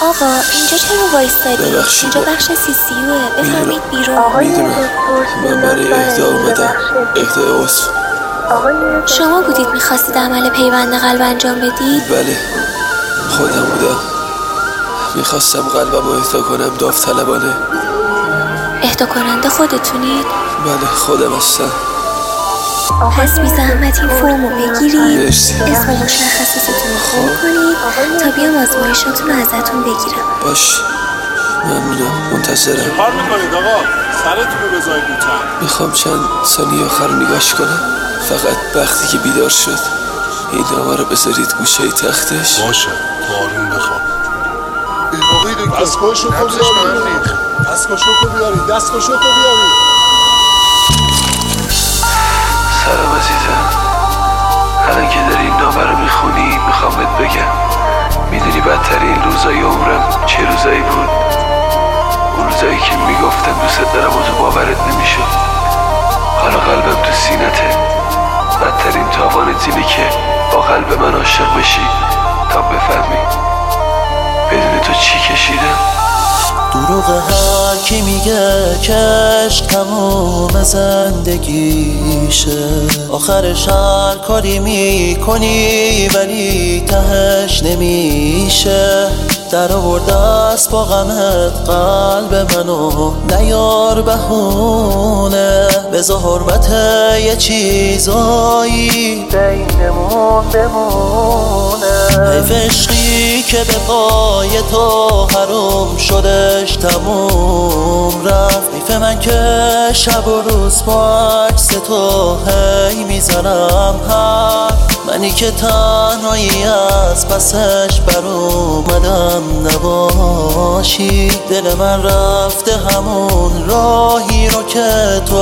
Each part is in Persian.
آقا اینجا چرا وایستادی؟ اینجا بخش CCUه، بفرمایید بیرون. من برای اهدا اومدم. اهدا عضو. شما بودید میخواستید عمل پیوند قلب انجام بدید؟ بله خودم بودم. میخواستم قلبم رو اهدا کنم داوطلبانه. اهدا کننده خودتونید؟ بله خودم هستم. پس بی زحمت این فرمو بگیرید، مرسی. اسم مشخصاتتون رو پر کنید تا بیام آزمایشاتون رو ازتون بگیرم. باش ممنونم، منتظرم. کار میکنید آقا؟ سرتون رو بذارید لطفا. میخوام چند ثانیه آخر رو نگاش کنم، فقط وقتی که بیدار شد این نامه رو بذارید گوشه تختش. باشه تو آروم بخواب. آقای دکتر دستگاهشو کو بیارید. دستگاهشو کو بیارید. دستگاهشو کو بیارید. سلام عزیزم، الان که داری این نامه رو میخونی میخوام بهت بگم میدونی بدترین روزای عمرم چه روزایی بود؟ اون روزایی که میگفتم دوست دارم و تو باورت نمیشد. حالا قلبم تو سینته. بدترین تاوانت اینه که با قلب من عاشق بشی تا بفهمی بدون تو چی کشیدم. دروغ هر کی میگه که عشق تموم زندگیشه، آخرش هر کاری میکنی ولی تهش نمیشه. در آورده است با غمت قلب منو نیار بهونه، بذار حرمت یه چیزایی بینمون بمونه. حیف عشقی که به پای تو حروم شدش تموم رفت. حیف من که شب و روز با عکس تو هی میزنم حرف. منی که تنهایی از پسش بر اومدم نباشی. دل من رفته همون راهی رو که تو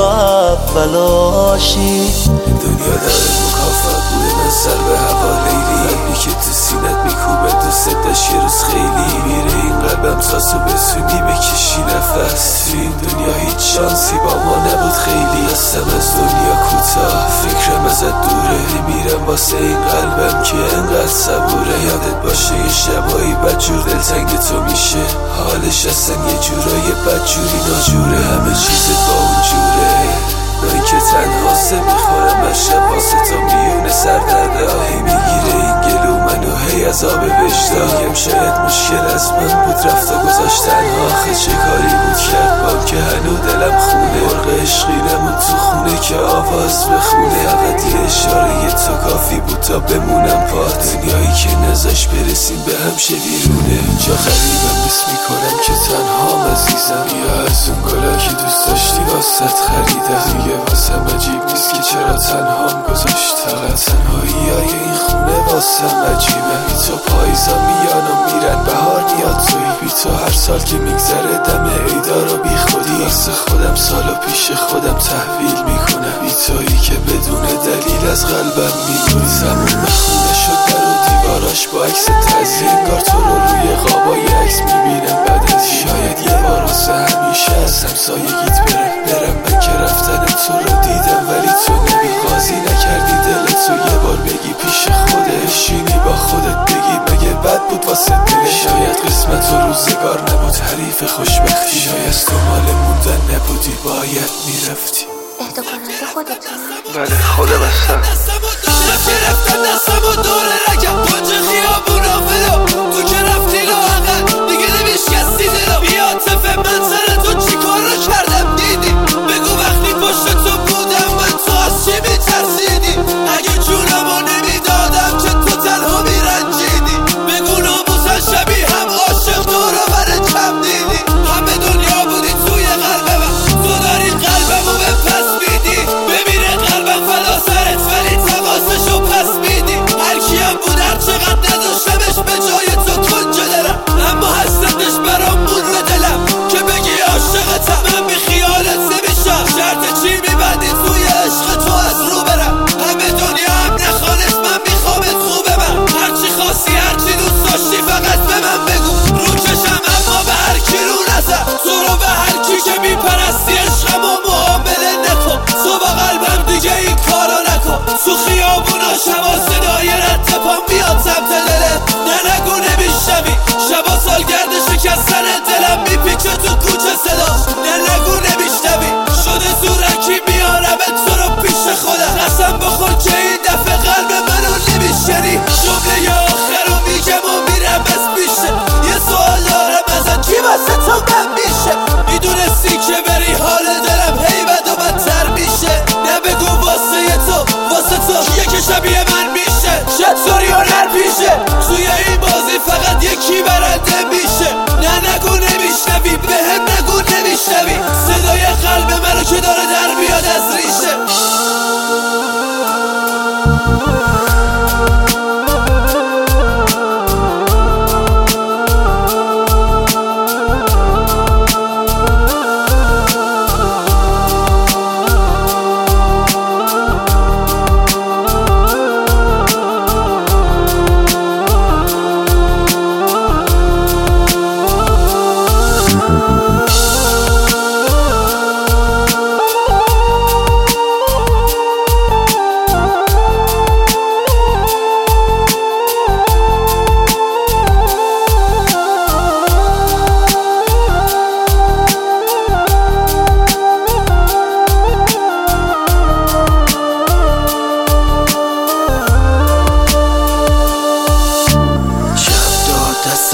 اولاشی. دنیا داره مکافات بوده من سر به هوا لیلی. قلبی که تو سینت میکوبه دوست داشت یه روز خیلی میره این قلبم ساسو بسونی بکشی نفس. تو این دنیا هیچ شانسی با ما نبود خیلی. هستم از دنیا کوتاه فکرم ازت دوره. میمیرم واسه این قلبم که انقدر صبوره. یادت باشه یه شبایی بدجور دلتنگ تو میشه. حالش اصلا یه جورای بدجوری ناجوره. همه چیزت با اون جوره. من که تنها سه میخورم هر شب واسه تو میونه سردرده آهی میگیره این گلو منو هی عذاب وجدان. میگم شاید مشکل از من بود رفت و گذاشت تنها. آخه چه کاری بود کرد با که هنو دلم خونه. مرغ عشقی نمون تو خونه که آواز بخونه. فقط یه اشاره تو کافی بود تا بمونم پات. دنیایی که نزاش برسیم به هم شویرونه. اینجا غریبم بس میکنم که تنهام عزیزم. یا از اون گلا که دوست داشتی واسط خریدم. دیگه واسم عجیب نیست که چرا تنهام گذاشت. فقط تنهایی های این خونه واسم عجیبه. بی تو پاییزا میان و میرن بهار میاد توی. بی تو هر سال که میگذره دم عیدا رو بی خودی واسه خودم سالو پیش خودم تحویل میکنم. بی تویی که بدون دلیل از قلبم میگوی. تموم خونه شد در و دیواراش با عکس تعزیه. انگار تو رو روی قابای عکس میبینم بعد از شاید یه بار واسه همیشه از همسایگیت برم من که رفتن تو رو دیدم ولی تو نمیخوازی نکردی دلتو یه بار بگی پیش خودت. شینی با خودت بگی مگه بد بود واسه دلت. شاید قسمت و روزگار نبود حریف خوشبختی. شاید تو مال موندن نبودی باید میرفتی. اهدا کننده خودتونی؟ بله خودم هستم. رفتن دستم و دور رکم پنج خیابونا فلو. تو که رفتی لاغر دیگه نمیشکستی دلو. بیاتفه من سر تو چی کار رو کردم دیدی. بگو وقتی پشت تو بودم من تو از چی میترسیدی. اگه جونمو نمیدادم که تو تنها میرنجیدی. بگو ناموسن شبیه هم عاشق دورو بره کم دیدی. همه دنیا بودی توی قلب من. تو داری قلبمو به پس میدی. بمیره قلبم فلا سرت ولی تماسشو پس میدی. هر کیم بود هر چقدر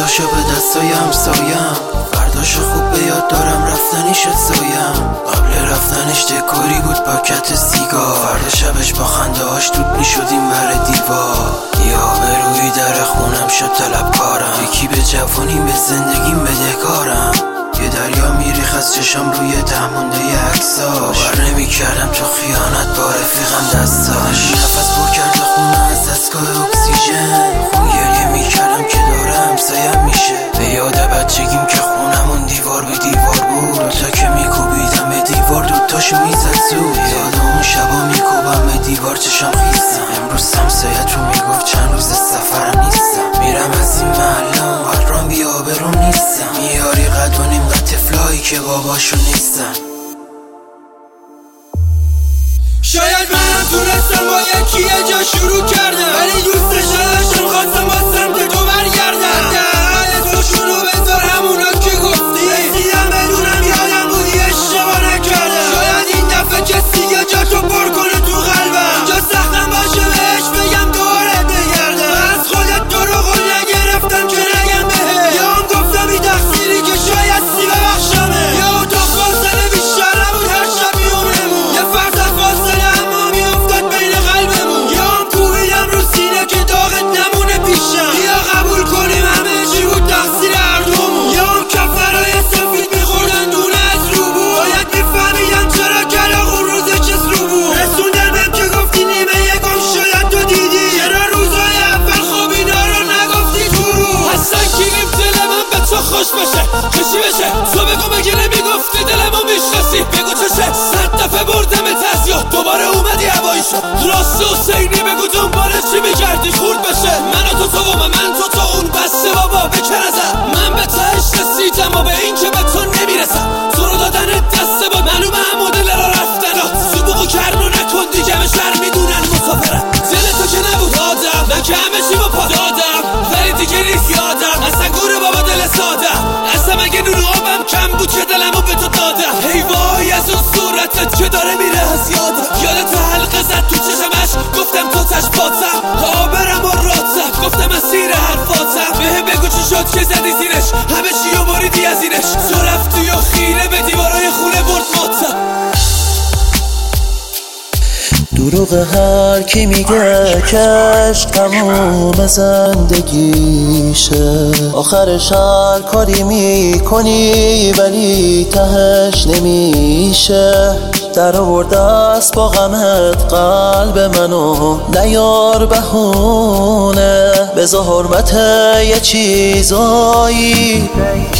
فرداشو به دستای همسایم، فرداشو خوب به یاد دارم رفتنی شد سایم. قبل رفتنش دکوری بود پاکت سیگار، فردا شبش با خنده هاش دود میشدیم بر دیوار. یا به روی در خونم شد طلبکارم، یکی به جوانی به زندگیم بدهکارم. یه دریا میریخ از چشم روی تهمونده عکساش، باور نمیکردم تو خیانت با رفیقم دستاش. نفس پر کرده خونه از دستگاه اکسیژن، خون گریه میکردم که داره همسایم میشه. به یاد بچگیم که خونمون دیوار به دیوار بود، دوتا که میکوبیدم به دیوار دوتاشو میزد زود. یاد اون شبا میکوبم به دیوار چشم خیستم. امروز همسایت رو میگفت چند روز سفرم نیستم، میرم از این محله اونقدرام بی‌آبرو نیستم. میاری قد و نیم قد طفلایی که باباشون نیستن. شاید من تونستم با یکی یه جا شروع کردم، ولی دوستش نداشتم، خواستم با سمت تو برگردم. حداقل اسمشون رو بذار همونا که گفتی، رسیدم بدونم یادم بودی اشتباه نکردم. شاید این دفعه کسی یا جا تو پر کنه تو قلبم، جا سختم باشه بهش بگم دوباره بگردم. از خودت تو رو قول نگرفتم که نگم بهت، یا هم گفتم این تقصیری که شاید سی ببخشمه، یا تا فاصله بیشتر نبود هر شب میونمون، یه فرصت فاصله اما میافتاد بین قلبمون. یا هم کوبیدم رو سینه که داغت نمونه پیشم، یا قبول کنیم همه چی بود تقصیر هر دومون، یا هم کفترهای سفید میخوردن دونه از رو بود. باید میفهمیدم چرا کلاغ اون روزه چس رو بود. رسوندنم که گفتی نیمه یکم شاید تو دیدی، چرا روزای اول خواب اینا رو نگفتی تو رو. اصلا گیریم دل من به تو خوش بشه، کشی بشه تو بگو مگه نمیگفتی دلمو میشناسی. بگو چشه 100 دفعه بردم تزیاد دوباره اومدی هوایی شد. راست حسینی بگو دنبال چی میگردی خورد بشه. من و تو و من تو اون بسته بابا بکن ازم. من به تهش رسیدم و به این که به تو نمیرسم. تو رو دادن دسته با معلومه هم مدل را رفتنات، سبوقو کرنو نکن دیگه به شر میدونن مسافرم. دل تو که نبود آدم، من که همه چی با پا دادم، ولی دیگه نیست یادم اصلا گوره بابا دل سادم. اصلا مگه نور آبم کم بود که دلمو به تو دادم. ای وای از اون صورتت که داره میره از یادم. یادت حلقه زد تو چشمش گفتم تو تش پاتم، آبرم و راتم گفتم اسیر حرفاتم. بهم بگو چی شد که زدی زیرش، همه چی رو بریدی از اینش. تو رفتی و خیره به دیوارای خونه برد ماتم. دروغ هر کی میگه که عشق تموم زندگیشه، آخرش هر کاری میکنی ولی تهش نمیشه. در آورده است با غمت قلب منو، نیار بهونه بذار حرمت یه چیزایی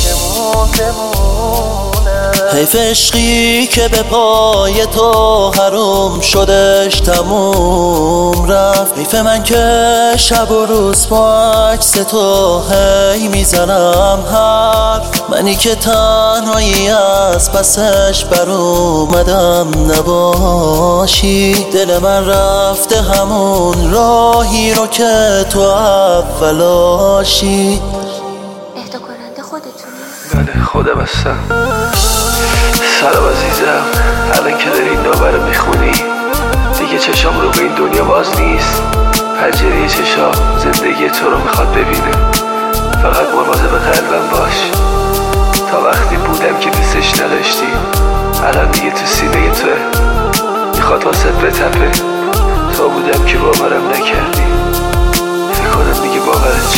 حیف عشقی که به پای تو حروم شدش تموم رفت. حیف من که شب و روز با عکس تو هی میزنم حرف، منی که تنهایی از پسش بر اومدم نباشی. دل من رفته همون راهی رو که تو اولاشی. اهدا کننده خودتونی؟ بله خودم هستم. سلام عزیزم، الان که داری این نامه رو میخونی دیگه چشام رو به این دنیا باز نیست. پنجره چشام زندگی تو رو میخواد ببینه. فقط مواظب قلبم باش. تا وقتی بودم که دوستش نداشتی، الان دیگه تو سینه توه، میخواد واسط بتپه. تا بودم که باورم نکردی، فکر کنم دیگه باورت